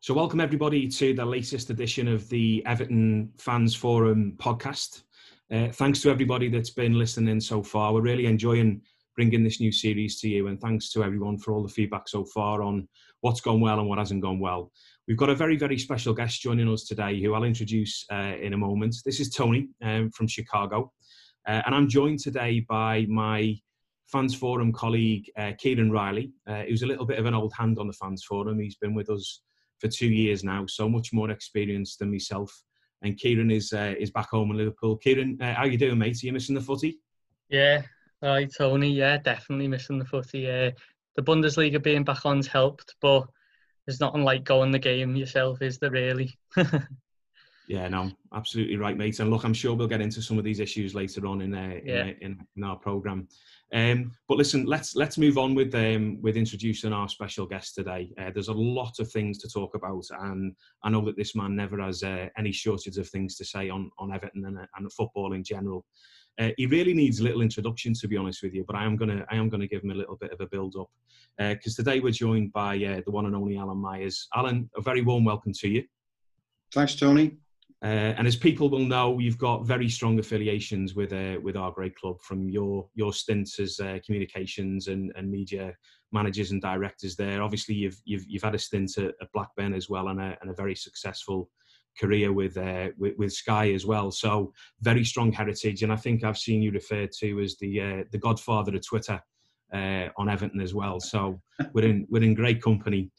So welcome everybody to the latest edition of the Everton Fans Forum podcast. Thanks to everybody that's been listening so far. We're really enjoying bringing this new series to you, and thanks to everyone for all the feedback so far on what's gone well and what hasn't gone well. We've got a very, very special guest joining us today who I'll introduce in a moment. This is Tony from Chicago, and I'm joined today by my Fans Forum colleague, Kieran Riley, who's a little bit of an old hand on the Fans Forum. He's been with us for 2 years now, so much more experience than myself. And Kieran is back home in Liverpool. Kieran, how you doing, mate? Are you missing the footy? Yeah, right, Tony. Yeah, definitely missing the footy. The Bundesliga being back on's helped, but there's nothing like going the game yourself, is there really? Yeah, no, absolutely right, mate. And look, I'm sure we'll get into some of these issues later on in our programme. But listen, let's move on with introducing our special guest today. There's a lot of things to talk about, and I know that this man never has any shortage of things to say on Everton and football in general. He really needs a little introduction, to be honest with you, but I am gonna give him a little bit of a build up because today we're joined by the one and only Alan Myers. Alan, a very warm welcome to you. Thanks, Tony. And as people will know, you've got very strong affiliations with our great club from your stints as communications and media managers and directors there. Obviously, you've had a stint at Blackburn as well, and a very successful career with Sky as well. So very strong heritage, and I think I've seen you referred to as the godfather of Twitter on Everton as well. So we're in great company.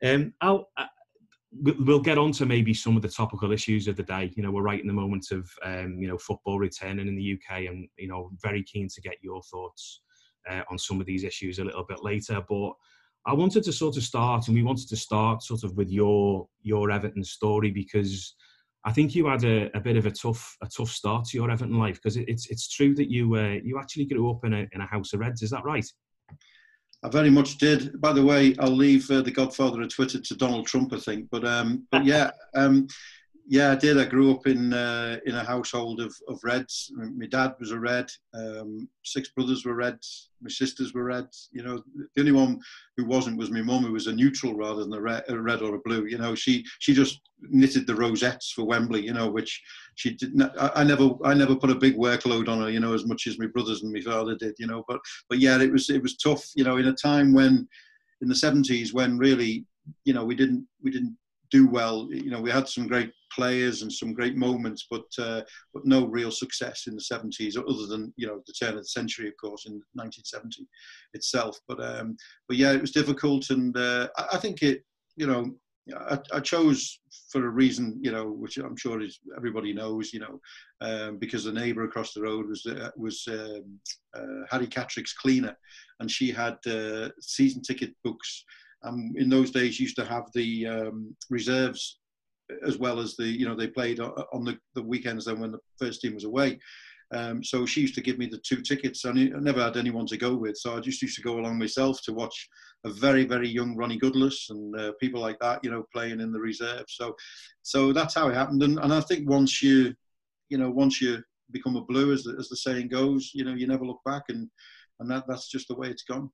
We'll get on to maybe some of the topical issues of the day. You know, we're right in the moment of, football returning in the UK, and, very keen to get your thoughts on some of these issues a little bit later. But I wanted to sort of start sort of with your Everton story, because I think you had a bit of a tough start to your Everton life, because it's true that you actually grew up in a house of Reds. Is that right? I very much did. By the way, I'll leave the godfather of Twitter to Donald Trump, I think. But yeah, I did. I grew up in a household of Reds. My dad was a Red. 6 brothers were Reds. My sisters were Reds. The only one who wasn't was my mum, who was a neutral rather than a red or a blue. She just knitted the rosettes for Wembley. Which she didn't. I never put a big workload on her. As much as my brothers and my father did. But yeah, it was tough. In a time when, in the 70s, when really, we didn't do well. We had some great players and some great moments, but no real success in the 70s, other than the turn of the century, of course, in 1970 itself. But yeah, it was difficult, and I think it. I chose for a reason, which I'm sure everybody knows, because the neighbour across the road was Harry Catrick's cleaner, and she had season ticket books. In those days, used to have the reserves as well as they played on the weekends then when the first team was away. So she used to give me the 2 tickets. I never had anyone to go with, so I just used to go along myself to watch a very, very young Ronnie Goodless and people like that, playing in the reserves. So that's how it happened. And I think once you become a Blue, as the saying goes, you never look back, and that's just the way it's gone.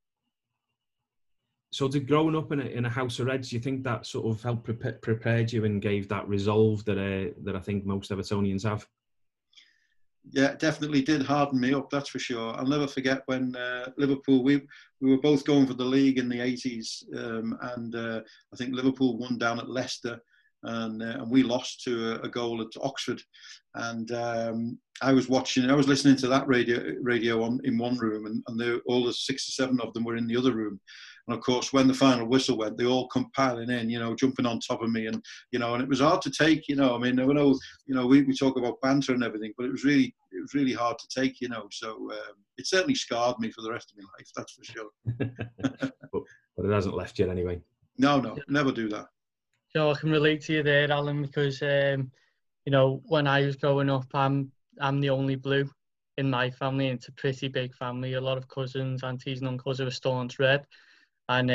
So growing up in a house of Reds, do you think that sort of helped prepared you and gave that resolve that I think most Evertonians have? Yeah, it definitely did harden me up, that's for sure. I'll never forget when Liverpool, we were both going for the league in the 80s, and I think Liverpool won down at Leicester, and we lost to a goal at Oxford. And I was listening to that radio in one room, and all the 6 or 7 of them were in the other room. And of course, when the final whistle went, they all come piling in, jumping on top of me, and and it was hard to take. I know, we talk about banter and everything, but it was really hard to take. So it certainly scarred me for the rest of my life. That's for sure. but it hasn't left yet anyway. No, never do that. I can relate to you there, Alan, because when I was growing up, I'm the only Blue in my family. It's a pretty big family. A lot of cousins, aunties, and uncles who are staunch Red. And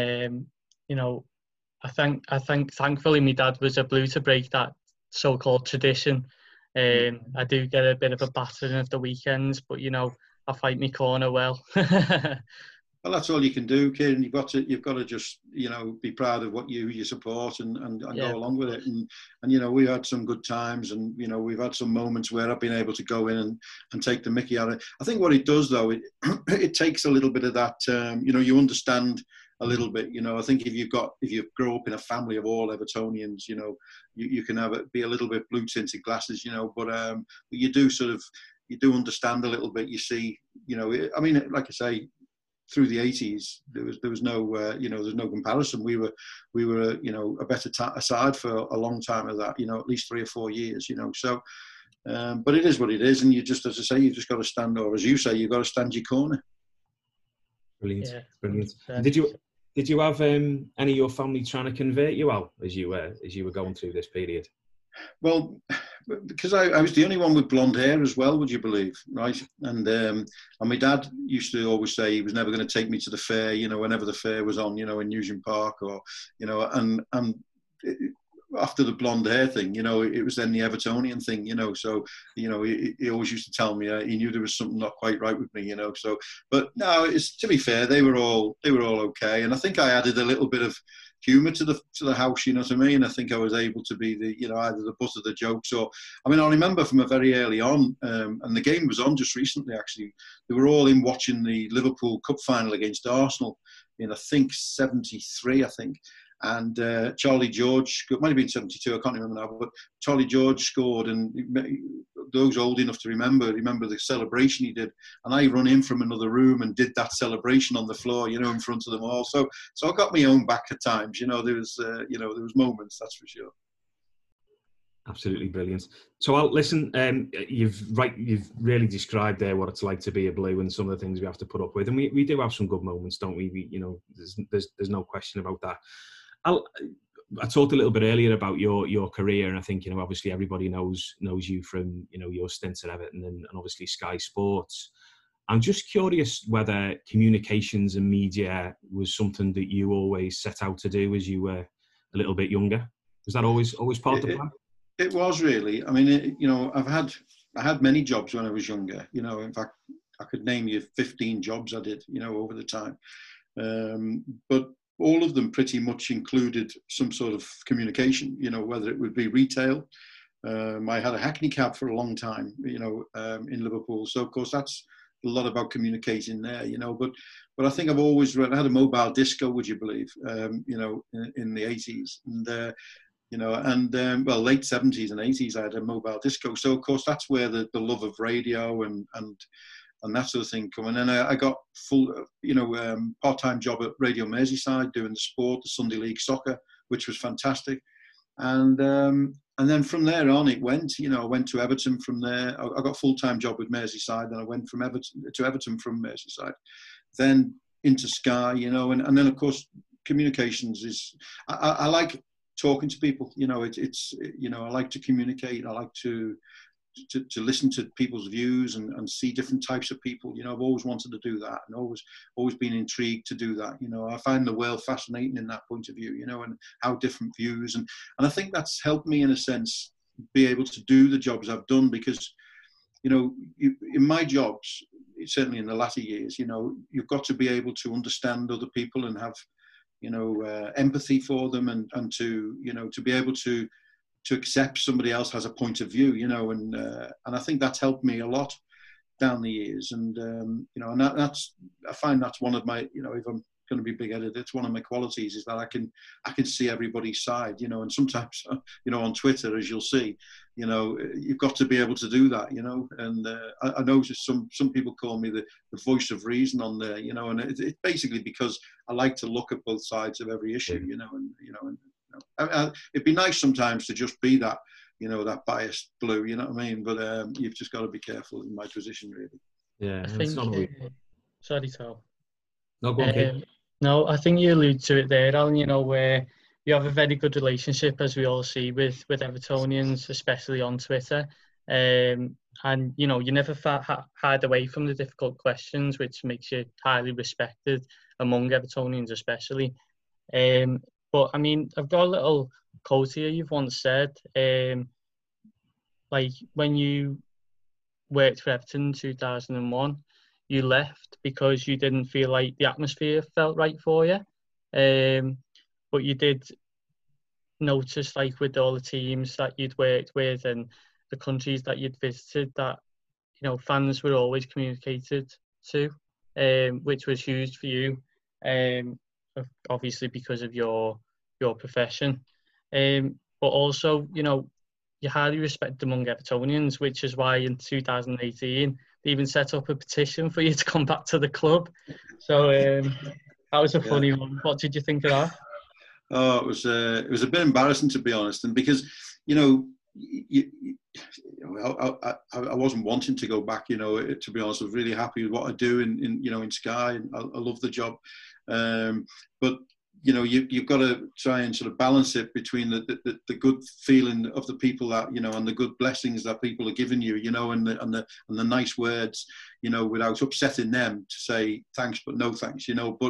I think thankfully my dad was a Blue to break that so-called tradition. I do get a bit of a battering at the weekends, but I fight my corner well. Well, that's all you can do, Kieran. You've got to just, you know, be proud of what you support and Yeah, go along with it. And you know, we had some good times, and you know, we've had some moments where I've been able to go in and take the mickey out of it. I think what it does though, it takes a little bit of that. You know, you understand a little bit. You know, I think if you grow up in a family of all Evertonians, you know, you can be a little bit blue tinted glasses. You know, but you do you do understand a little bit. You see, you know, I mean, like I say, through the 80s, there was no you know, there's no comparison. We were you know, a better aside for a long time of that, you know, at least 3 or 4 years, you know. So but it is what it is, and you just, as I say, you've just got to stand, or as you say, you've got to stand your corner. Brilliant. Yeah, Brilliant. 100%. Did you have any of your family trying to convert you out as you were going through this period? Well, because I was the only one with blonde hair as well, would you believe, right? And my dad used to always say he was never going to take me to the fair, you know, whenever the fair was on, you know, in Newton Park, or, you know, and after the blonde hair thing, you know, it was then the Evertonian thing, you know. So, you know, he always used to tell me he knew there was something not quite right with me, you know. So, but no, it's, to be fair, they were all okay, and I think I added a little bit of humour to the house, you know what I mean? I think I was able to be the, you know, either the butt of the jokes, or, I mean, I remember from a very early on, and the game was on just recently actually, they were all in watching the Liverpool Cup final against Arsenal in, I think, 73, I think. And Charlie George, it might have been 72, I can't remember now, but Charlie George scored, and those old enough to remember the celebration he did. And I run in from another room and did that celebration on the floor, you know, in front of them all. So I got my own back at times, you know. There was moments, that's for sure. Absolutely brilliant. So I'll listen. You've really described there what it's like to be a Blue and some of the things we have to put up with, and we do have some good moments, don't we? You know, there's no question about that. I talked a little bit earlier about your career, and I think, you know, obviously everybody knows you from, you know, your stints at Everton and obviously Sky Sports. I'm just curious whether communications and media was something that you always set out to do as you were a little bit younger. Was that always part of the plan? It was really. I mean, you know, I had many jobs when I was younger. You know, in fact, I could name you 15 jobs I did, you know, over the time. But all of them pretty much included some sort of communication, you know, whether it would be retail. I had a Hackney cab for a long time, you know, in Liverpool. So, of course, that's a lot about communicating there, you know. But I think I've always I had a mobile disco, would you believe, you know, in the 80s. And, you know, and well, late 70s and 80s, I had a mobile disco. So, of course, that's where the love of radio and that sort of thing come. And then I got full, you know, part-time job at Radio Merseyside doing the sport, the Sunday League soccer, which was fantastic. And then from there on, it went. You know, I went to Everton from there. I got a full-time job with Merseyside. Then I went from Everton from Merseyside, then into Sky. You know, and then of course communications is. I like talking to people. You know, it's you know, I like to communicate. I like to listen to people's views and see different types of people. You know, I've always wanted to do that, and always been intrigued to do that. You know, I find the world fascinating in that point of view, you know, and how different views, and I think that's helped me in a sense be able to do the jobs I've done, because, you know, in my jobs, certainly in the latter years, you know, you've got to be able to understand other people and have, you know, empathy for them, and to, you know, to be able to accept somebody else has a point of view, you know, and I think that's helped me a lot down the years. And, you know, and I find that's one of my, you know, if I'm going to be big-headed, it's one of my qualities, is that I can see everybody's side, you know. And sometimes, you know, on Twitter, as you'll see, you know, you've got to be able to do that, you know. And I noticed some people call me the voice of reason on there, you know, and it's basically because I like to look at both sides of every issue, you know, and, you know, and it'd be nice sometimes to just be that, you know, that biased Blue, you know what I mean? But you've just got to be careful in my position, really. Yeah, I think, sorry, Tom. No, go on, Kate. No, I think you allude to it there, Alan, you know, where you have a very good relationship, as we all see, with Evertonians, especially on Twitter. And, you know, you never hide away from the difficult questions, which makes you highly respected among Evertonians especially. But, I mean, I've got a little quote here you've once said, like, when you worked for Everton in 2001, you left because you didn't feel like the atmosphere felt right for you. But you did notice, like with all the teams that you'd worked with and the countries that you'd visited, that fans were always communicated to, which was huge for you, obviously because of your profession, but also you're highly respected among Evertonians, which is why in 2018 they even set up a petition for you to come back to the club. So that was a funny one. What did you think of that? Oh, it was a bit embarrassing, to be honest, and because I wasn't wanting to go back. To be honest, I was really happy with what I do in Sky, and I love the job. But you've got to try and sort of balance it between the good feeling of the people that and the good blessings that people are giving you, and the nice words, without upsetting them to say thanks but no thanks,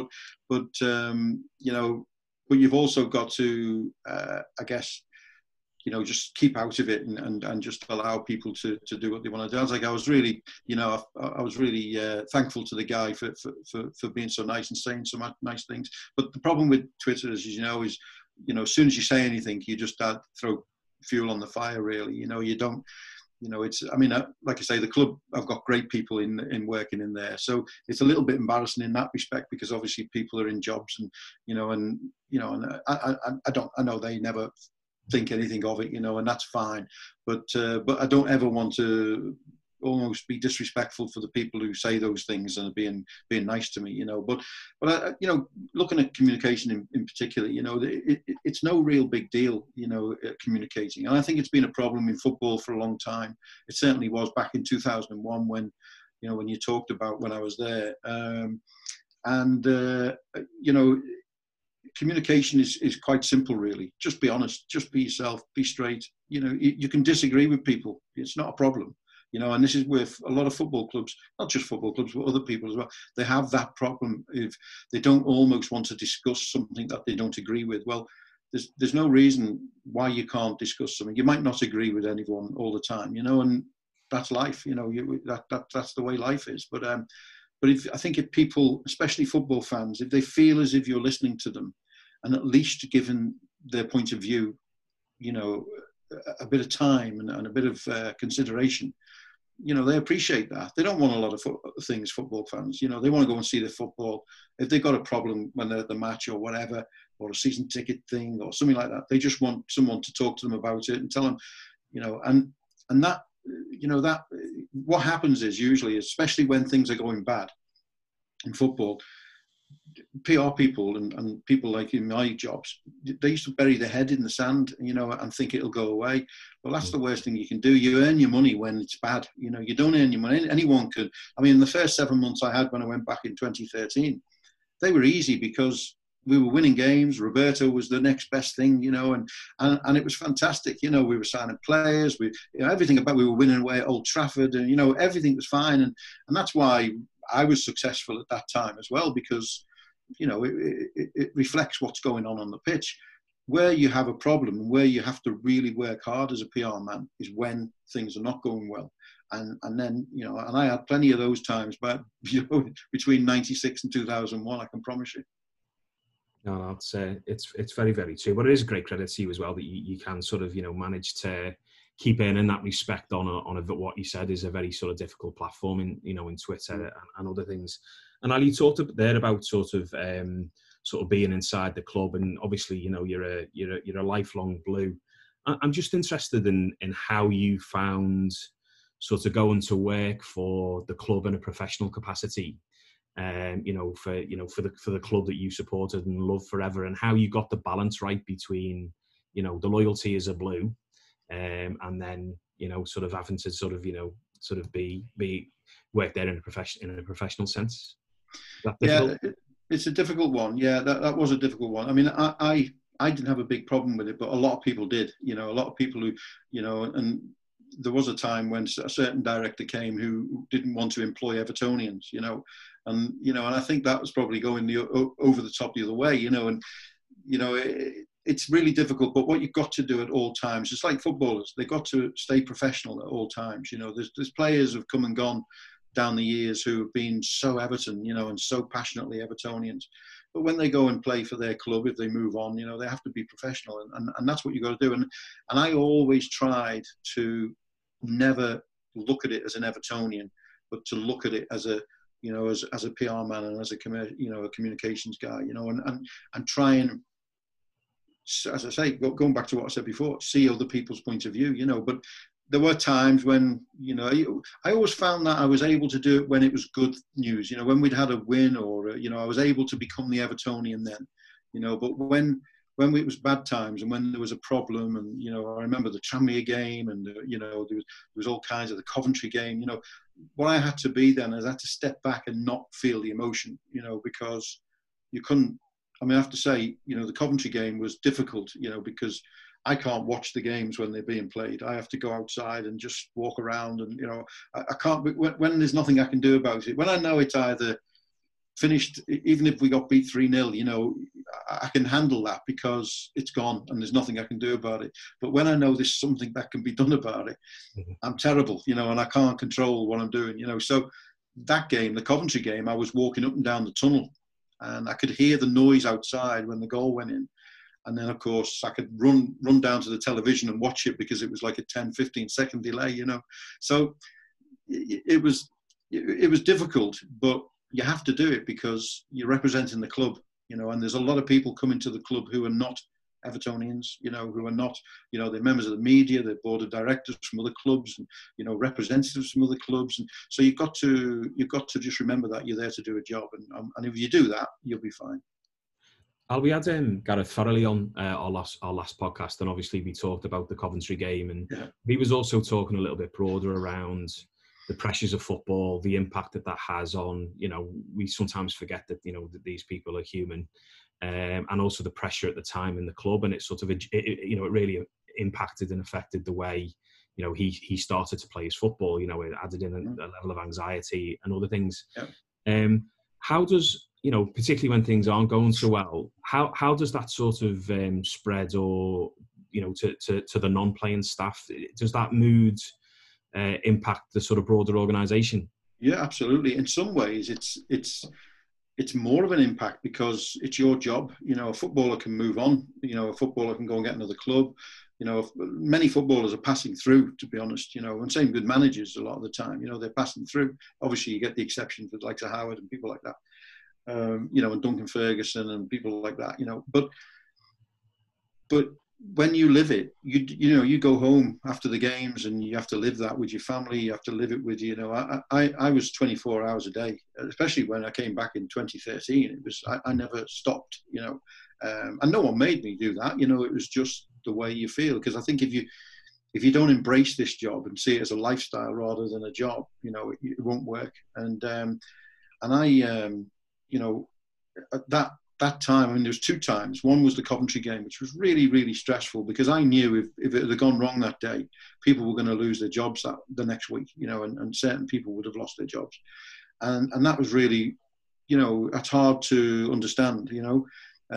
but you've also got to, I guess, just keep out of it and just allow people to do what they want to do. I was like, I was really, I was really thankful to the guy for being so nice and saying so much nice things. But the problem with Twitter, as you know, is, as soon as you say anything, you just throw fuel on the fire, really. You don't, it's, I mean, like I say, the club, I've got great people in working in there. So it's a little bit embarrassing in that respect, because obviously people are in jobs and I know they never think anything of it, and that's fine. But I don't ever want to almost be disrespectful for the people who say those things and being nice to me, But looking at communication in particular, it's no real big deal, communicating. And I think it's been a problem in football for a long time. It certainly was back in 2001 when you talked about when I was there. Communication is quite simple, really. Just be honest, just be yourself, be straight. You can disagree with people. It's not a problem. And this is with a lot of football clubs, not just football clubs, but other people as well. They have that problem if they don't almost want to discuss something that they don't agree with. Well, there's no reason why you can't discuss something. You might not agree with anyone all the time, and that's life. That's the way life is. But I think if people, especially football fans, if they feel as if you're listening to them, and at least given their point of view, a bit of time and a bit of consideration, they appreciate that. They don't want a lot of things, football fans. They want to go and see the football. If they've got a problem when they're at the match or whatever, or a season ticket thing or something like that, they just want someone to talk to them about it and tell them, and that, that what happens is usually, especially when things are going bad in football, PR people and people like in my jobs, they used to bury their head in the sand, and think it'll go away. Well, that's the worst thing you can do. You earn your money when it's bad. You don't earn your money. Anyone could. I mean, the first 7 months I had when I went back in 2013, they were easy because we were winning games. Roberto was the next best thing, and it was fantastic. We were signing players. Everything about, we were winning away at Old Trafford, and everything was fine. And that's why I was successful at that time as well, because it reflects what's going on the pitch. Where you have a problem and where you have to really work hard as a PR man is when things are not going well. And then, and I had plenty of those times, but between 96 and 2001, I can promise you. No, it's very, very true. But it is a great credit to you as well that you can sort of, manage to keep earning that respect on what you said is a very sort of difficult platform in Twitter and other things. And Ali, you talked there about sort of being inside the club, and obviously, you're a lifelong Blue. I'm just interested in how you found sort of going to work for the club in a professional capacity, for the club that you supported and loved forever, and how you got the balance right between, the loyalty as a Blue, and then, sort of having to sort of be work there in a professional sense. Yeah, it's a difficult one. Yeah, that was a difficult one. I mean, I didn't have a big problem with it, but a lot of people did. A lot of people who, and there was a time when a certain director came who didn't want to employ Evertonians, and I think that was probably going over the top the other way, and it's really difficult. But what you've got to do at all times, it's like footballers, they've got to stay professional at all times. There's players who've come and gone down the years who have been so Everton, you know, and so passionately Evertonians. But when they go and play for their club, if they move on, you know, they have to be professional, and that's what you've got to do. And I always tried to never look at it as an Evertonian, but to look at it as a, you know, as a PR man and as a communications guy, you know, and try and, as I say, going back to what I said before, see other people's point of view, you know. But there were times when, you know, I always found that I was able to do it when it was good news, you know, when we'd had a win, or, you know, I was able to become the Evertonian then, you know. But when it was bad times and when there was a problem, and, you know, I remember the Tranmere game, and, you know, there was all kinds of the Coventry game, you know, what I had to be then is I had to step back and not feel the emotion, you know, because you couldn't. I mean, I have to say, you know, the Coventry game was difficult, you know, because I can't watch the games when they're being played. I have to go outside and just walk around, and, you know, I can't, when there's nothing I can do about it. When I know it's either finished, even if we got beat 3-0, you know, I can handle that because it's gone and there's nothing I can do about it. But when I know there's something that can be done about it, I'm terrible, you know, and I can't control what I'm doing, you know. So that game, the Coventry game, I was walking up and down the tunnel, and I could hear the noise outside when the goal went in. And then, of course, I could run down to the television and watch it because it was like a 10, 15-second delay, you know. So it was difficult, but you have to do it because you're representing the club, you know, and there's a lot of people coming to the club who are not Evertonians, you know, who are not, you know, they're members of the media, they're board of directors from other clubs, and, you know, representatives from other clubs. And so you've got to just remember that you're there to do a job. And if you do that, you'll be fine. We had Gareth Farrelly on our last podcast, and obviously we talked about the Coventry game, and he was also talking a little bit broader around the pressures of football, the impact that has on, you know, we sometimes forget that, you know, that these people are human, and also the pressure at the time in the club, and it sort of, you know, it really impacted and affected the way, you know, he started to play his football. You know, it added in a level of anxiety and other things. How does, you know, particularly when things aren't going so well, how does that sort of spread, or, you know, to the non-playing staff? Does that mood impact the sort of broader organisation? Yeah, absolutely. In some ways, it's more of an impact because it's your job. You know, a footballer can move on. You know, a footballer can go and get another club. You know, many footballers are passing through, to be honest, you know, and same with managers a lot of the time. You know, they're passing through. Obviously, you get the exceptions with like Howard and people like that. You know, and Duncan Ferguson and people like that, you know, but when you live it, you know, you go home after the games and you have to live that with your family. You have to live it with, you know, I was 24 hours a day, especially when I came back in 2013. It was, I never stopped, you know, and no one made me do that. You know, it was just the way you feel. Because I think if you don't embrace this job and see it as a lifestyle rather than a job, you know, it won't work. And I, you know, at that time, I mean, there was 2 times. One was the Coventry game, which was really, really stressful because I knew if it had gone wrong that day, people were going to lose their jobs the next week, you know, and certain people would have lost their jobs. And that was really, you know, that's hard to understand, you know.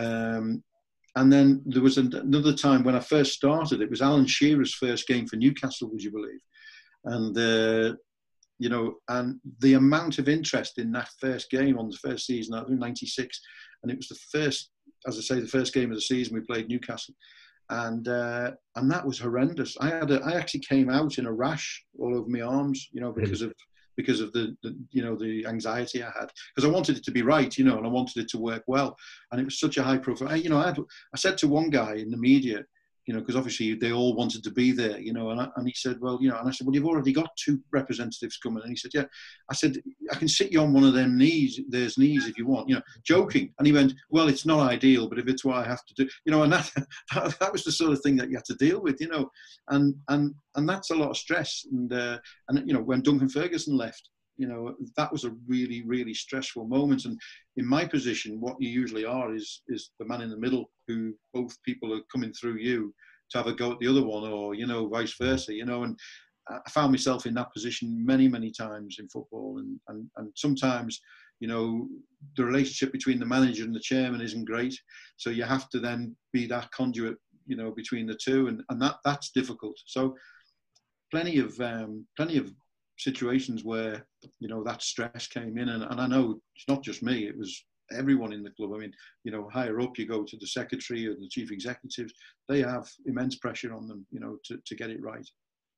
And then there was another time when I first started. It was Alan Shearer's first game for Newcastle, would you believe? And you know, and the amount of interest in that first game on the first season, I think 96, and it was the first, as I say, the first game of the season we played Newcastle, and that was horrendous. I actually came out in a rash all over my arms, you know, because of the you know, the anxiety I had, because I wanted it to be right, you know, and I wanted it to work well, and it was such a high profile. You know, I said to one guy in the media, you know, because obviously they all wanted to be there, you know, and he said, well, you know, and I said, well, you've already got 2 representatives coming. And he said, yeah. I said, I can sit you on one of them knees if you want, you know, joking. And he went, well, it's not ideal, but if it's what I have to do, you know, and that was the sort of thing that you had to deal with, you know, and that's a lot of stress. And you know, when Duncan Ferguson left, you know, that was a really, really stressful moment. And in my position, what you usually are is the man in the middle, who both people are coming through you to have a go at the other one, or, you know, vice versa, you know. And I found myself in that position many, many times in football. And sometimes, you know, the relationship between the manager and the chairman isn't great. So you have to then be that conduit, you know, between the two. And that's difficult. So plenty of situations where, you know, that stress came in, and I know it's not just me, it was everyone in the club. I mean, you know, higher up you go to the secretary or the chief executives, they have immense pressure on them, you know, to get it right.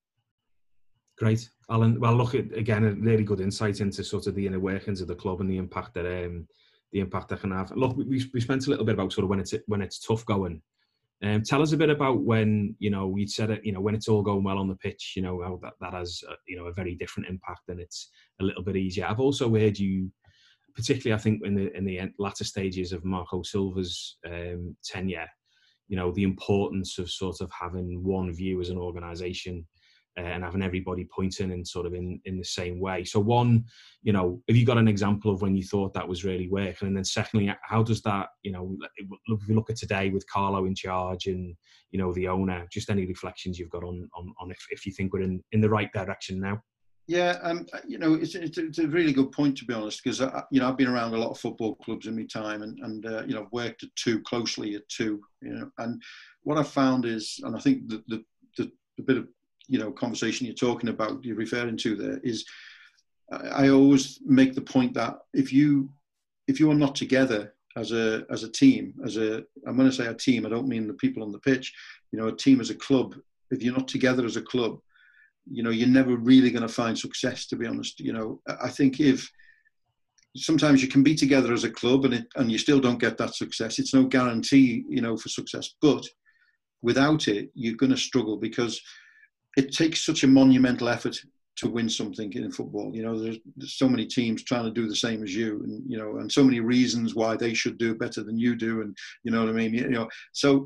Great, Alan. Well, look, again, a really good insight into sort of the inner workings of the club and the impact that can have. Look, we spent a little bit about sort of when it's tough going. Tell us a bit about when, you know, you said it, you know, when it's all going well on the pitch, you know, how that has, you know, a very different impact and it's a little bit easier. I've also heard you, particularly I think in the latter stages of Marco Silva's tenure, you know, the importance of sort of having one view as an organisation and having everybody pointing and sort of in the same way. So one, you know, have you got an example of when you thought that was really working? And then secondly, how does that, you know, if you look at today with Carlo in charge and, you know, the owner, just any reflections you've got on if you think we're in the right direction now? Yeah, you know, it's a really good point, to be honest, because you know, I've been around a lot of football clubs in my time, and you know, worked closely at two, you know, and what I've found is, and I think the bit of, you know, conversation you're talking about, you're referring to there, is I always make the point that if you are not together as a team, I'm going to say a team, I don't mean the people on the pitch, you know, a team as a club, if you're not together as a club, you know, you're never really going to find success, to be honest. You know, I think if sometimes you can be together as a club and you still don't get that success, it's no guarantee, you know, for success. But without it, you're going to struggle, because it takes such a monumental effort to win something in football. You know, there's so many teams trying to do the same as you, and, you know, and so many reasons why they should do better than you do. And, you know what I mean? You know, so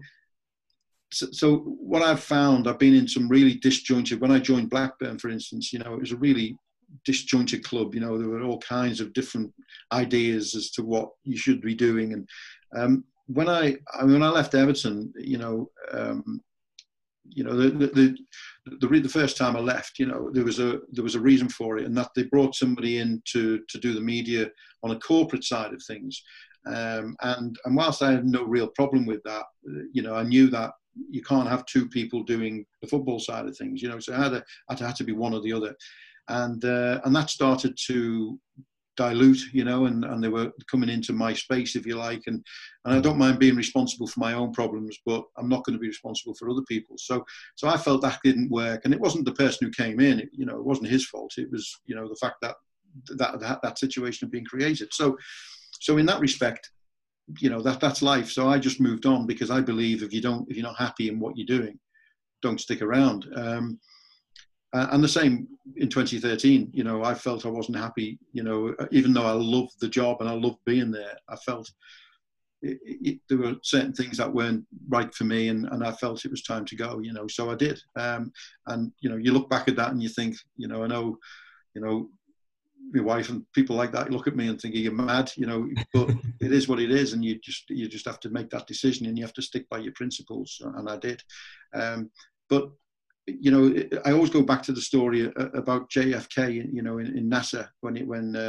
what I've found, I've been in some really disjointed, when I joined Blackburn, for instance, you know, it was a really disjointed club. You know, there were all kinds of different ideas as to what you should be doing. And when I left Everton, you know, the first time I left, you know, there was a reason for it, and that they brought somebody in to do the media on a corporate side of things. And whilst I had no real problem with that, you know, I knew that you can't have two people doing the football side of things, you know, so I had to be one or the other. And that started to dilute, you know, and they were coming into my space, if you like, and I don't mind being responsible for my own problems, but I'm not going to be responsible for other people's. So I felt that didn't work, and it wasn't the person who came in, you know, it wasn't his fault. It was, you know, the fact that situation had been created. So in that respect, you know, that's life. So I just moved on, because I believe if you're not happy in what you're doing, don't stick around. And the same in 2013, you know, I felt I wasn't happy, you know, even though I loved the job and I loved being there, I felt there were certain things that weren't right for me, and I felt it was time to go, you know, so I did. And, you know, you look back at that and you think, you know, I know, you know, my wife and people like that look at me and think you're mad, you know, but it is what it is, and you just have to make that decision, and you have to stick by your principles, and I did. But you know, I always go back to the story about JFK, you know, in NASA, when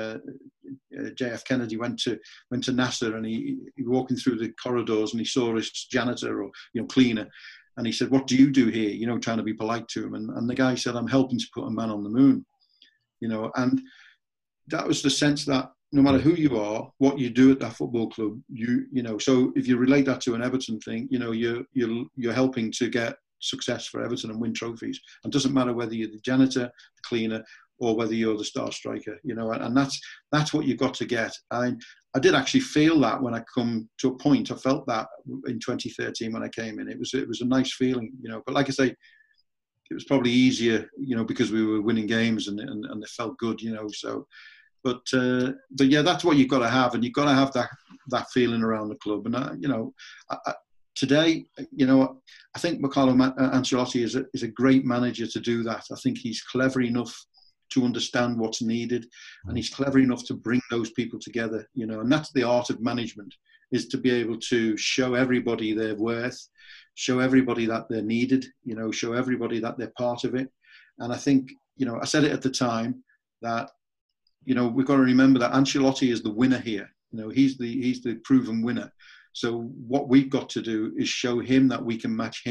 JF Kennedy went to NASA, and he walking through the corridors, and he saw his janitor, or, you know, cleaner, and he said, "What do you do here?" You know, trying to be polite to him, and the guy said, "I'm helping to put a man on the moon." You know, and that was the sense that no matter who you are, what you do at that football club, you know. So if you relate that to an Everton thing, you know, you're helping to get success for Everton and win trophies. And it doesn't matter whether you're the janitor, the cleaner, or whether you're the star striker, you know. And that's what you've got to get. I did actually feel that when I come to a point. I felt that in 2013 when I came in. It was a nice feeling, you know. But like I say, it was probably easier, you know, because we were winning games and it felt good, you know. So, but yeah, that's what you've got to have, and you've got to have that feeling around the club. And you know, today, you know, I think Carlo Ancelotti is a great manager to do that. I think he's clever enough to understand what's needed, and he's clever enough to bring those people together, you know. And that's the art of management, is to be able to show everybody their worth, show everybody that they're needed, you know, show everybody that they're part of it. And I think, you know, I said it at the time that, you know, we've got to remember that Ancelotti is the winner here. You know, he's the proven winner. So what we've got to do is show him that we can match him,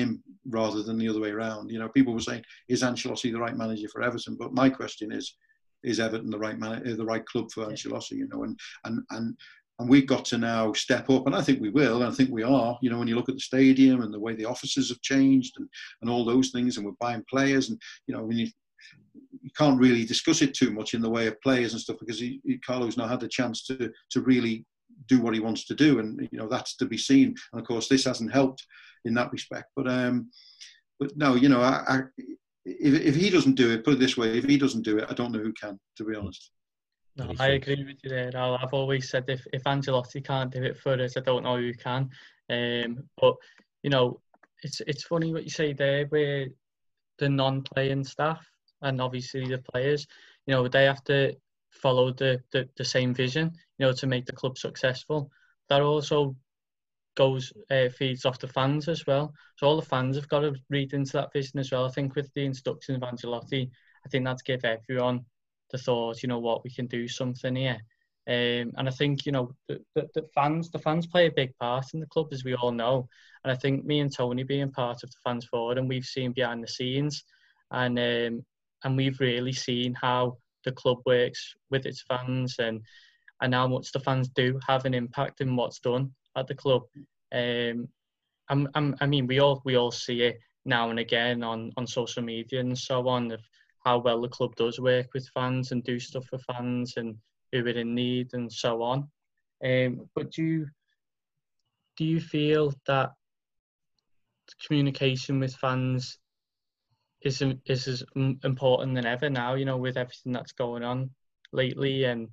rather than the other way around. You know, people were saying, is Ancelotti the right manager for Everton? But my question is Everton the right club for Ancelotti? You know, and we've got to now step up, and I think we will, and I think we are. You know, when you look at the stadium and the way the offices have changed and all those things, and we're buying players, and you know, when you can't really discuss it too much in the way of players and stuff, because Carlo's now had the chance to really do what he wants to do, and you know, that's to be seen. And of course, this hasn't helped in that respect. But no, you know, if he doesn't do it, put it this way, if he doesn't do it, I don't know who can, to be honest. No, I agree with you there, Al. I've always said if Ancelotti can't do it for us, I don't know who can. But you know, it's funny what you say there, where the non-playing staff and obviously the players, you know, they have to follow the same vision, you know, to make the club successful. That also feeds off the fans as well. So all the fans have got to read into that vision as well. I think with the introduction of Ancelotti, I think that's give everyone the thought, you know what, we can do something here. And I think, you know, the fans play a big part in the club, as we all know. And I think me and Tony being part of the fans forward, and we've seen behind the scenes, and we've really seen how the club works with its fans, and how much the fans do have an impact in what's done at the club. I mean, we all see it now and again on social media and so on, of how well the club does work with fans and do stuff for fans and who are in need and so on. But do you feel that communication with fans is as important than ever now, you know, with everything that's going on lately? And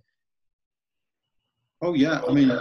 oh yeah, I mean,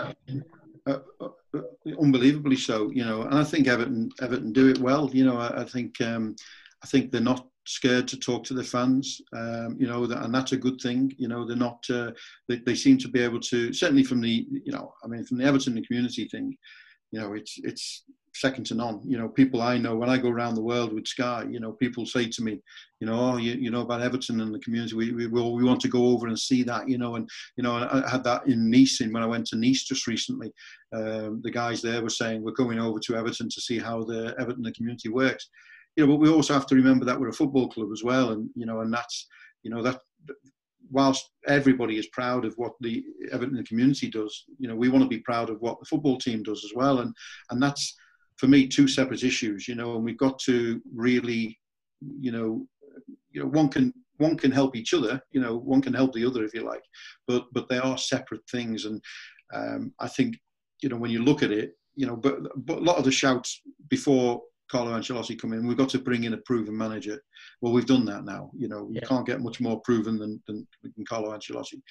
unbelievably so, you know. And I think Everton do it well, you know. I think they're not scared to talk to the fans, you know, and that's a good thing. You know, they're not. They seem to be able to, certainly from the, you know, I mean, from the Everton and community thing, you know, it's second to none. You know, people I know, when I go around the world with Sky, you know, people say to me, you know, oh, you know about Everton and the community. We want to go over and see that, you know. And you know, I had that in Nice, and when I went to Nice just recently, the guys there were saying we're going over to Everton to see how the Everton and the community works. You know, but we also have to remember that we're a football club as well, and you know, and that's, you know, that whilst everybody is proud of what the Everton community does, you know, we want to be proud of what the football team does as well, and that's, for me, two separate issues, you know. And we've got to really, you know, one can help each other, you know, one can help the other, if you like, but they are separate things. And I think, you know, when you look at it, you know, but a lot of the shouts before Carlo Ancelotti come in, we've got to bring in a proven manager. Well, we've done that now. You know, you can't get much more proven than Carlo Ancelotti.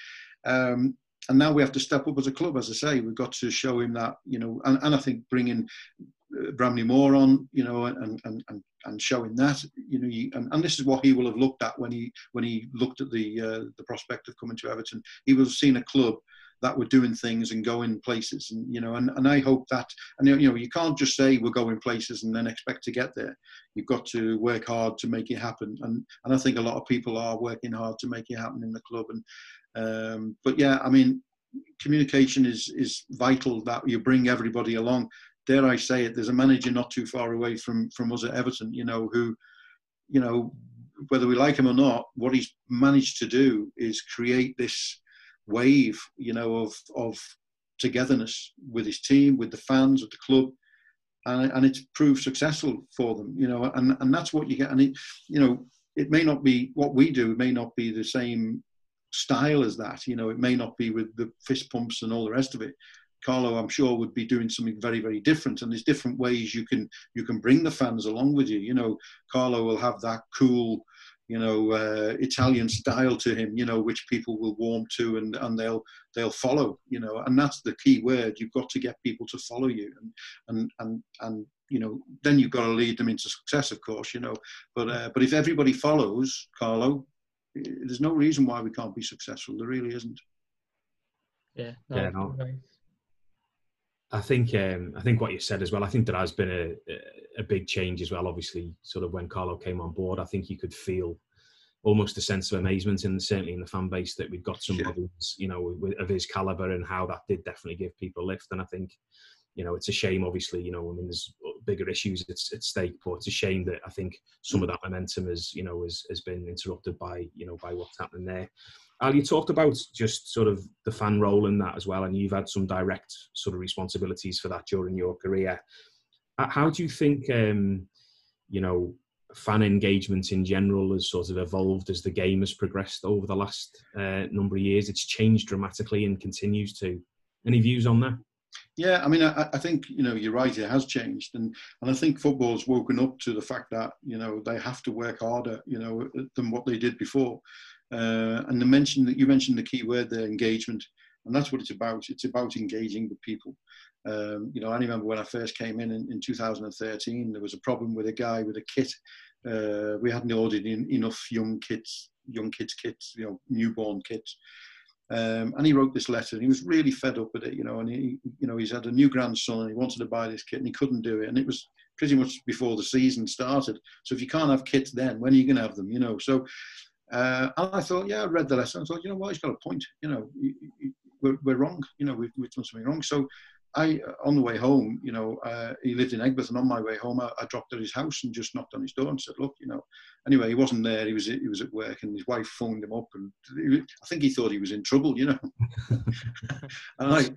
And now we have to step up as a club. As I say, we've got to show him that, you know, and I think bringing Bramley Moore on, you know, and showing that, you know, and this is what he will have looked at when he looked at the prospect of coming to Everton. He will have seen a club that were doing things and going places, and you know, and I hope that, and you know, you can't just say we're going places and then expect to get there. You've got to work hard to make it happen, and I think a lot of people are working hard to make it happen in the club. And but yeah, I mean, communication is vital, that you bring everybody along. Dare I say it, there's a manager not too far away from us at Everton, you know, who, you know, whether we like him or not, what he's managed to do is create this wave, you know, of togetherness with his team, with the fans, with the club, and it's proved successful for them, you know, and that's what you get. And it, you know, it may not be what we do, it may not be the same style as that, you know, it may not be with the fist pumps and all the rest of it. Carlo, I'm sure, would be doing something very, very different, and there's different ways you can bring the fans along with you. You know, Carlo will have that cool, you know, Italian style to him, you know, which people will warm to, and they'll follow, you know, and that's the key word. You've got to get people to follow you, and you know, then you've got to lead them into success, of course, you know. But if everybody follows Carlo, there's no reason why we can't be successful. There really isn't. Yeah. No. I think what you said as well, I think there has been a big change as well. Obviously, sort of when Carlo came on board, I think you could feel almost a sense of amazement, certainly in the fan base, that we've got somebody, you know, of his calibre, and how that did definitely give people a lift. And I think, you know, it's a shame, obviously, you know, I mean, there's bigger issues at stake. But it's a shame that I think some of that momentum has been interrupted by what's happening there. Al, you talked about just sort of the fan role in that as well, and you've had some direct sort of responsibilities for that during your career. How do you think, fan engagement in general has sort of evolved as the game has progressed over the last number of years? It's changed dramatically and continues to. Any views on that? Yeah, I mean, I think, you're right, it has changed. And I think football's woken up to the fact that, they have to work harder, than what they did before. And you mentioned the key word there, engagement. And that's what it's about. It's about engaging the people. I remember when I first came in 2013, there was a problem with a guy with a kit. We hadn't ordered enough young kids kits, newborn kits. And he wrote this letter, and he was really fed up with it, and he's had a new grandson, and he wanted to buy this kit, and he couldn't do it. And it was pretty much before the season started. So if you can't have kits then, when are you going to have them? So, and I thought, I read the letter, and I thought, he's got a point. We're wrong. We've done something wrong. So on the way home, he lived in Egbert, and on my way home, I dropped at his house and just knocked on his door and said, look, anyway, he wasn't there. He was at work, and his wife phoned him up, and I think he thought he was in trouble, and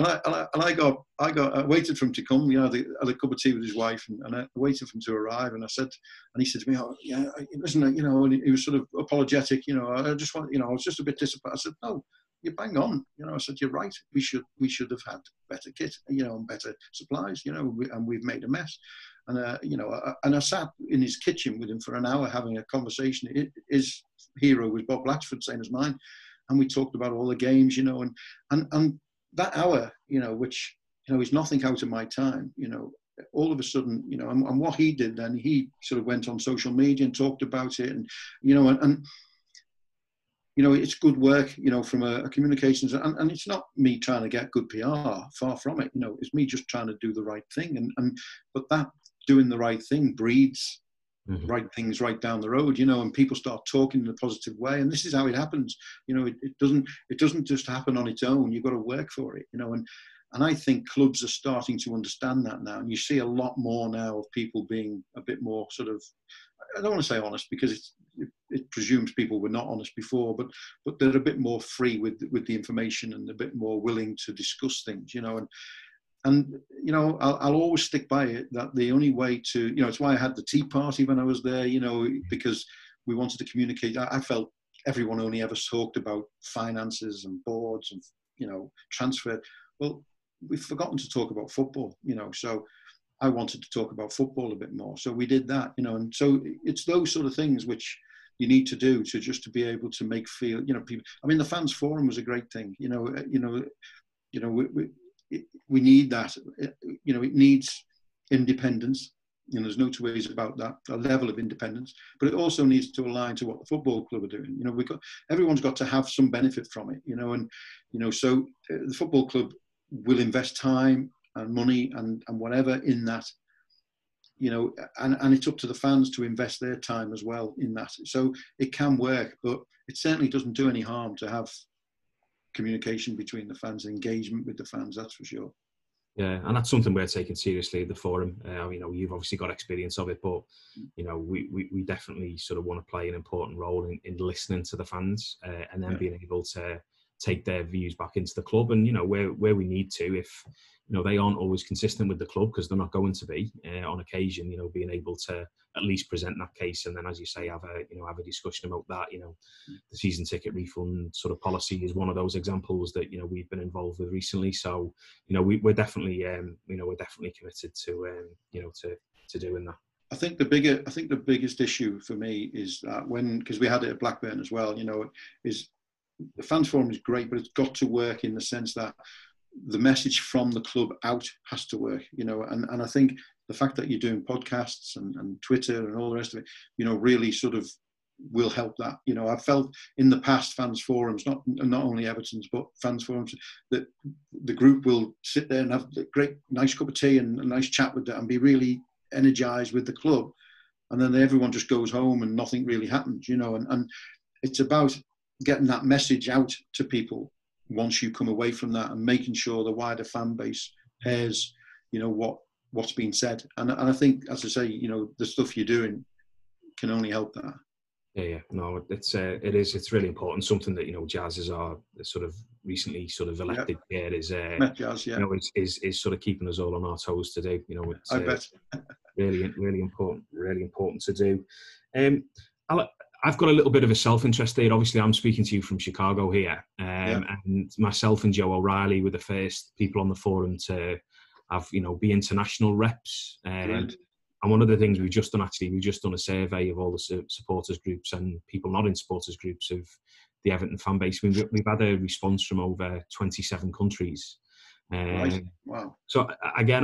I waited for him to come, had a cup of tea with his wife, and I waited for him to arrive, and he said to me, listen, and he was sort of apologetic, I was just a bit disappointed. I said, no, you bang on, I said, you're right. We should have had better kit, and better supplies, and we've made a mess. And and I sat in his kitchen with him for an hour having a conversation. His hero was Bob Latchford, same as mine, and we talked about all the games, and that hour, which is nothing out of my time, all of a sudden, and what he did then, he sort of went on social media and talked about it, and it's good work, from a communications, and it's not me trying to get good PR, far from it, it's me just trying to do the right thing, but that doing the right thing breeds right things right down the road, and people start talking in a positive way, and this is how it happens, it doesn't just happen on its own, you've got to work for it, and I think clubs are starting to understand that now, and you see a lot more now of people being a bit more sort of, I don't want to say honest, because it presumes people were not honest before, but they're a bit more free with the information, and a bit more willing to discuss things, and I'll always stick by it that the only way to, it's why I had the tea party when I was there, because we wanted to communicate. I felt everyone only ever talked about finances and boards and, transfer. Well, we've forgotten to talk about football, so I wanted to talk about football a bit more. So we did that, and so it's those sort of things which you need to do to be able to make feel, people. I mean, the fans forum was a great thing, we need that, it needs independence. There's no two ways about that, a level of independence, but it also needs to align to what the football club are doing. Everyone's got to have some benefit from it, and so the football club will invest time and money and whatever in that, and it's up to the fans to invest their time as well in that. So it can work, but it certainly doesn't do any harm to have communication between the fans, engagement with the fans, that's for sure. Yeah, and that's something we're taking seriously at the forum. You've obviously got experience of it, but we definitely sort of want to play an important role in listening to the fans, and then being able to take their views back into the club, and where we need to, if they aren't always consistent with the club, because they're not going to be on occasion, being able to at least present that case, and then, as you say, have a discussion about that. The season ticket refund sort of policy is one of those examples that we've been involved with recently. So we're definitely committed to doing that. I think the biggest issue for me is that because we had it at Blackburn as well, is the fans forum is great, but it's got to work in the sense that the message from the club out has to work, and I think the fact that you're doing podcasts and Twitter and all the rest of it, really sort of will help that. I've felt in the past fans forums, not only Everton's, but fans forums, that the group will sit there and have a great, nice cup of tea and a nice chat with that and be really energized with the club. And then everyone just goes home and nothing really happens, and it's about getting that message out to people once you come away from that, and making sure the wider fan base hears, what what's been said. And I think, as I say, the stuff you're doing can only help that. Yeah. No, it's really important. Something that, Jazz is our sort of recently sort of elected chair is, Jazz, is sort of keeping us all on our toes to do. It's I bet. really important to do. I've got a little bit of a self-interest there. Obviously, I'm speaking to you from Chicago here, and myself and Joe O'Reilly were the first people on the forum to have, be international reps. And one of the things we've just done a survey of all the supporters groups and people not in supporters groups of the Everton fan base. We've had a response from over 27 countries. Right. Wow. So again,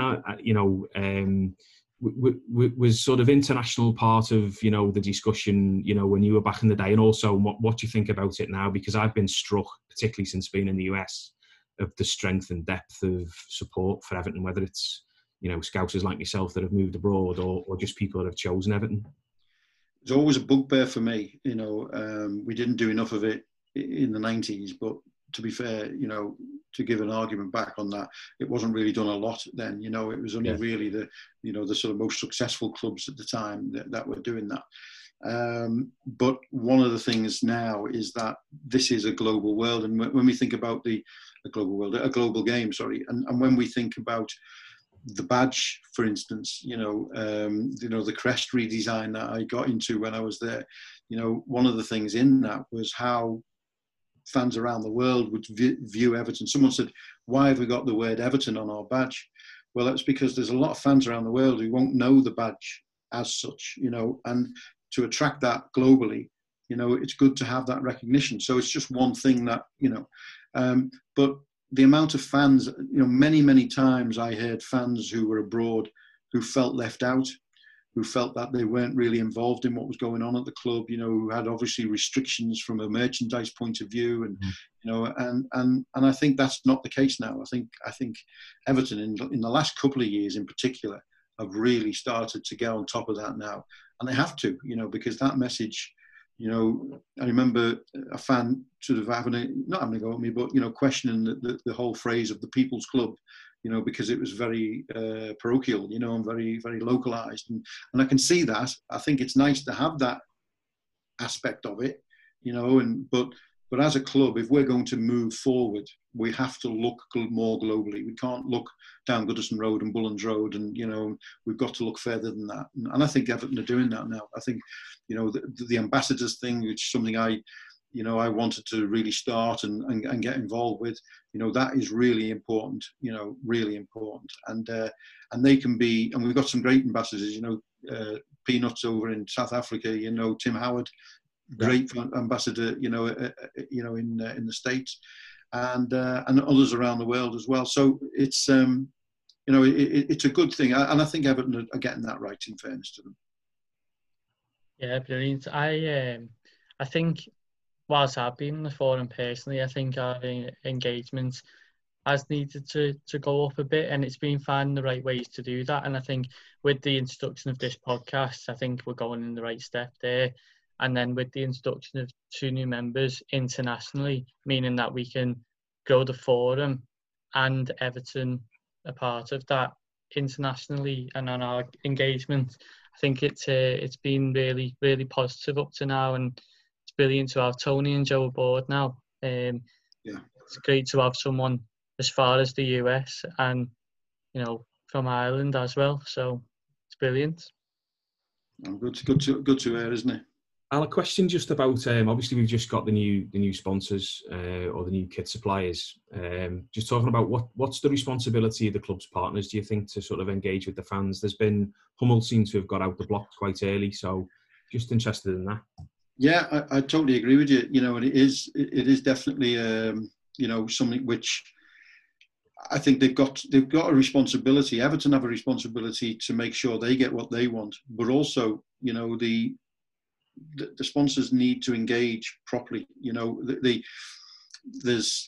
was sort of international part of, the discussion, when you were back in the day, and also what do you think about it now? Because I've been struck, particularly since being in the US, of the strength and depth of support for Everton, whether it's, Scousers like yourself that have moved abroad or just people that have chosen Everton. It's always a bugbear for me. We didn't do enough of it in the 90s, but to be fair, to give an argument back on that, it wasn't really done a lot then. It was only really the sort of most successful clubs at the time that were doing that. But one of the things now is that this is a global world, and when we think about a global game, and when we think about the badge, for instance, the crest redesign that I got into when I was there, one of the things in that was how fans around the world would view Everton. Someone said, why have we got the word Everton on our badge? Well, that's because there's a lot of fans around the world who won't know the badge as such, and to attract that globally, it's good to have that recognition. So it's just one thing that, but the amount of fans, many times I heard fans who were abroad who felt left out, who felt that they weren't really involved in what was going on at the club, who had obviously restrictions from a merchandise point of view, and and I think that's not the case now. I think Everton in the last couple of years in particular have really started to get on top of that now, and they have to, because that message. I remember a fan sort of not having a go at me, but questioning the whole phrase of the People's Club, because it was very parochial, and very, very localized, and I can see that. I think it's nice to have that aspect of it, but as a club, if we're going to move forward, we have to look more globally. We can't look down Goodison Road and Bullens Road, and we've got to look further than that. And I think Everton are doing that now. I think the ambassadors thing, which is something I wanted to really start and get involved with. That is really important. Really important. And they can be. And we've got some great ambassadors. Peanuts over in South Africa. Tim Howard. Great ambassador, in the States, and others around the world as well. So it's it's a good thing, and I think Everton are getting that right. In fairness to them. Yeah, brilliant. I think whilst I've been in the forum personally, I think our engagement has needed to go up a bit, and it's been finding the right ways to do that. And I think with the introduction of this podcast, I think we're going in the right step there. And then with the introduction of 2 new members internationally, meaning that we can grow the forum and Everton a part of that internationally and on our engagement, I think it's been really, really positive up to now, and it's brilliant to have Tony and Joe aboard now. It's great to have someone as far as the US and from Ireland as well. So it's brilliant. Good to hear, isn't it? Al, a question just about, obviously we've just got the new sponsors or the new kit suppliers. Just talking about what's the responsibility of the club's partners, do you think, to sort of engage with the fans? Hummel seems to have got out the block quite early, so just interested in that. Yeah, I totally agree with you. And it is definitely something which I think they've got a responsibility. Everton have a responsibility to make sure they get what they want, but also the sponsors need to engage properly. There's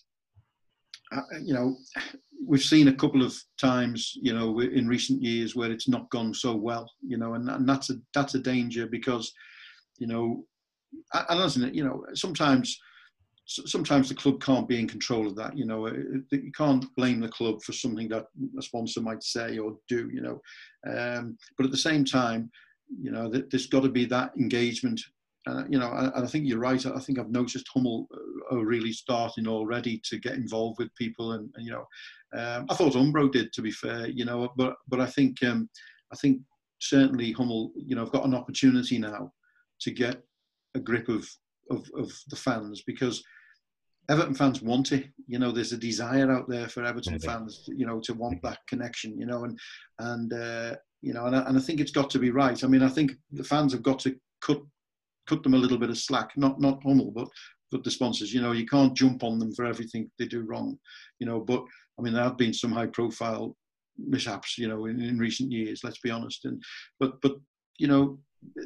we've seen a couple of times in recent years where it's not gone so well, and that's a danger, because and isn't it, sometimes sometimes the club can't be in control of that. You know, you can't blame the club for something that a sponsor might say or do. You know, but at the same time, you know, there's got to be that engagement. You know, and I think you're right. I think I've noticed Hummel are really starting already to get involved with people, and you know, I thought Umbro did, to be fair. You know, but I think certainly Hummel, you know, have got an opportunity now to get a grip of the fans, because Everton fans want it. You know, there's a desire out there for Everton fans, you know, to want that connection. You know, and you know, and I think it's got to be right. I mean, I think the fans have got to cut them a little bit of slack. Not Hummel, but the sponsors. You know, you can't jump on them for everything they do wrong. You know, but I mean, there have been some high-profile mishaps, you know, in recent years. Let's be honest. And but you know,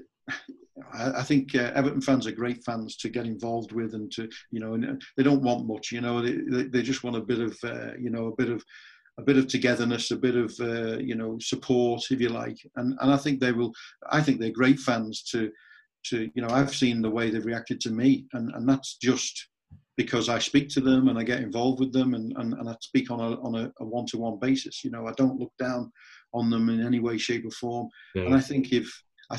I think Everton fans are great fans to get involved with, and to, you know, and they don't want much. You know, they just want a bit of you know, a bit of togetherness, a bit of you know, support, if you like. And I think they will. I think they're great fans to you know, I've seen the way they've reacted to me, and that's just because I speak to them and I get involved with them, and I speak on a one-to-one basis. You know, I don't look down on them in any way, shape, or form. Yeah. And I think if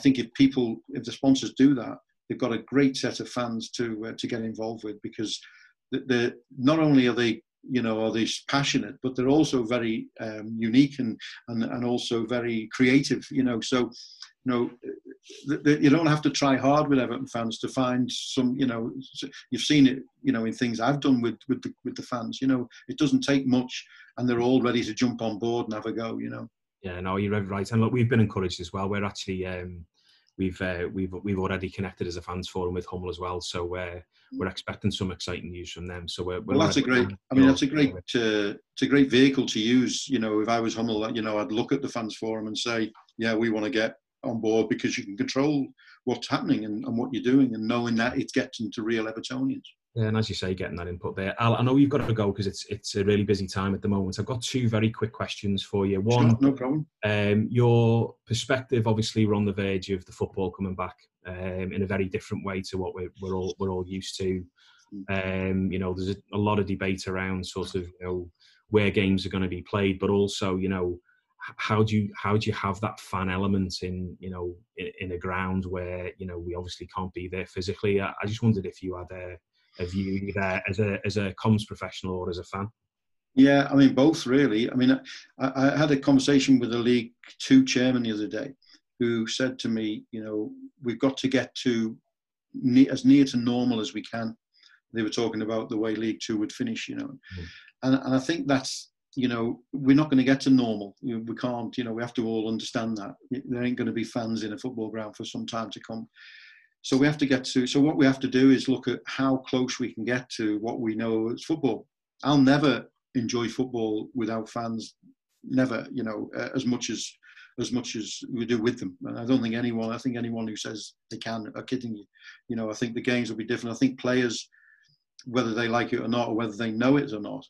the sponsors do that, they've got a great set of fans to get involved with, because they're not only are they, you know, are they passionate, but they're also very unique and also very creative. You know, so you know, you don't have to try hard with Everton fans to find some, you know, you've seen it, you know, in things I've done with the fans. You know, it doesn't take much, and they're all ready to jump on board and have a go. You know. Yeah, no, you're right. And look, we've been encouraged as well. We're actually we've already connected as a fans forum with Hummel as well. So we're expecting some exciting news from them. So well, that's a great. I mean, that's a great. It's a great vehicle to use. You know, if I was Hummel, you know, I'd look at the fans forum and say, yeah, we want to get on board, because you can control what's happening and what you're doing, and knowing that it gets into real Evertonians. Yeah, and as you say, getting that input there. Al, I know you've got to go because it's a really busy time at the moment. I've got two very quick questions for you. One, sure, no problem. Your perspective, obviously, we're on the verge of the football coming back in a very different way to what we're all used to. You know, there's a lot of debate around sort of, you know, where games are going to be played, but also, you know, how do you have that fan element in, you know, in a ground where, you know, we obviously can't be there physically. I just wondered if you had a view there as a comms professional or as a fan. Yeah, I mean, both really. I mean, I had a conversation with the League Two chairman the other day, who said to me, you know, we've got to get to as near to normal as we can. They were talking about the way League Two would finish, you know, and I think that's, you know, we're not going to get to normal. You know, we can't, you know, we have to all understand that. There ain't going to be fans in a football ground for some time to come. So we have to get to, so what we have to do is look at how close we can get to what we know as football. I'll never enjoy football without fans, never, you know, as much as we do with them. And I think anyone who says they can are kidding you. You know, I think the games will be different. I think players, whether they like it or not, or whether they know it or not,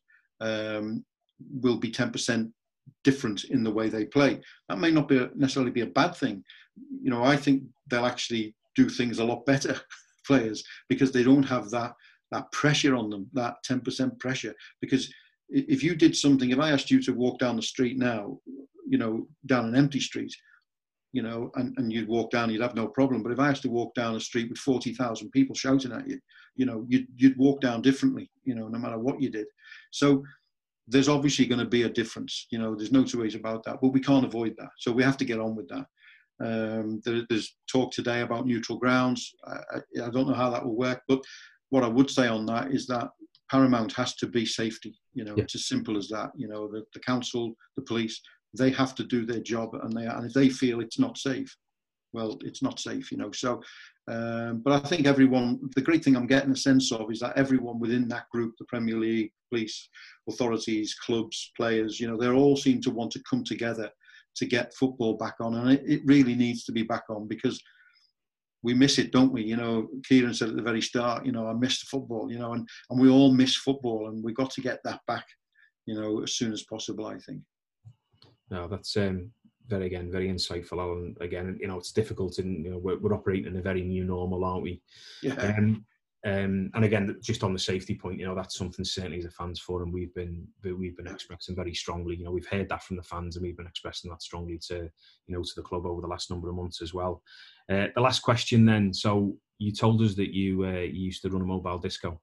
will be 10% different in the way they play. That may not necessarily be a bad thing. You know, I think they'll actually do things a lot better, players, because they don't have that pressure on them, that 10% pressure. Because if you did something, if I asked you to walk down the street now, you know, down an empty street, you know, and you'd walk down, you'd have no problem. But if I asked to walk down a street with 40,000 people shouting at you, you know, you'd walk down differently, you know, no matter what you did. So there's obviously going to be a difference, you know, there's no two ways about that, but we can't avoid that. So we have to get on with that. There's talk today about neutral grounds. I don't know how that will work, but what I would say on that is that paramount has to be safety. You know, It's as simple as that. You know, the council, the police, they have to do their job, and if they feel it's not safe, well, it's not safe. You know, so. But I think everyone, the great thing I'm getting a sense of is that everyone within that group, the Premier League, police, authorities, clubs, players, you know, they all seem to want to come together to get football back on. And it really needs to be back on, because we miss it, don't we? You know, Kieran said at the very start, you know, I missed football, you know, and we all miss football, and we've got to get that back, you know, as soon as possible, I think. No, that's very insightful, Alan. Again, you know, it's difficult, and you know, we're operating in a very new normal, aren't we? Yeah. And again, just on the safety point, that's something certainly as a fans forum we've been expressing very strongly. We've heard that from the fans, and we've been expressing that strongly to the club over the last number of months as well. The last question then. So you told us that you used to run a mobile disco.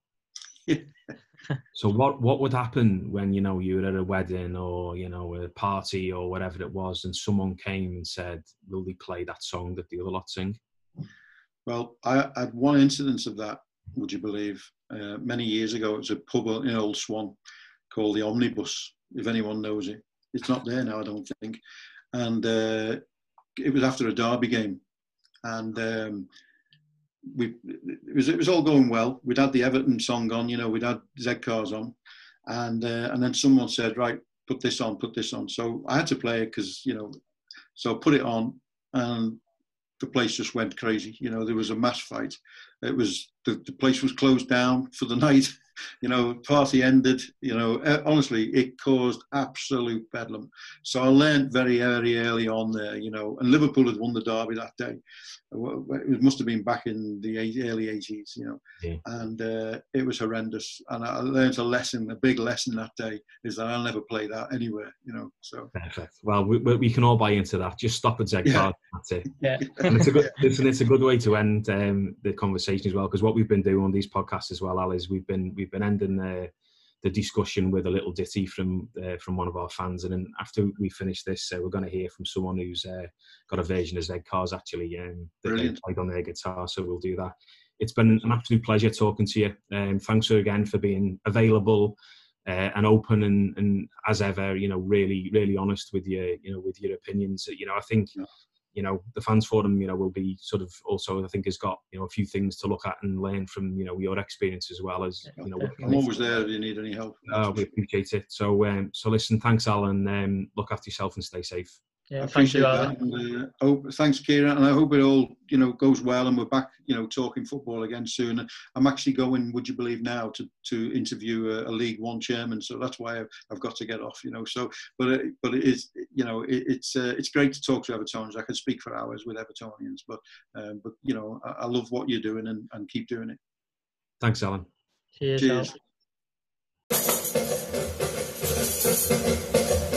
So what would happen when you were at a wedding or a party or whatever it was, and someone came and said, "Will they play that song that the other lot sing?" Well, I had one incident of that. Would you believe? Many years ago, it was a pub in Old Swan called the Omnibus. If anyone knows it, it's not there now, I don't think. And it was after a derby game, and it was all going well. We'd had the Everton song on, we'd had Z-Cars on, and then someone said, "Right, put this on." So I had to play it because so I put it on, and the place just went crazy. There was a mass fight. It was the place was closed down for the night. Party ended. Honestly, it caused absolute bedlam. So I learned very early on there. And Liverpool had won the derby that day. It must have been back in the early 80s. Yeah. And it was horrendous. And I learned a big lesson that day is that I'll never play that anywhere. So perfect. Well, we can all buy into that. Just stop at Z-Cars. Yeah. That's it. Yeah. And it's a good way to end the conversation as well, because what we've been doing on these podcasts as well, Al, is we've been ending the discussion with a little ditty from one of our fans, and then after we finish this, we're going to hear from someone who's got a version of Z-Cars actually that they played on their guitar. So we'll do that. It's been an absolute pleasure talking to you. Thanks again for being available and open and as ever, really, really honest with your opinions. I think. The fans forum, will be sort of also, I think, has got, a few things to look at and learn from, your experience as well as, I'm always there if you need any help. We appreciate it. So listen, thanks, Alan. Look after yourself and stay safe. Yeah, I appreciate that. And, thanks, Kieran. And I hope it all, goes well and we're back, talking football again soon. I'm actually going, would you believe now, to interview a League One chairman. So that's why I've got to get off, So, but it is, it's great to talk to Evertonians. I could speak for hours with Evertonians, but I love what you're doing and keep doing it. Thanks, Alan. Cheers. Cheers.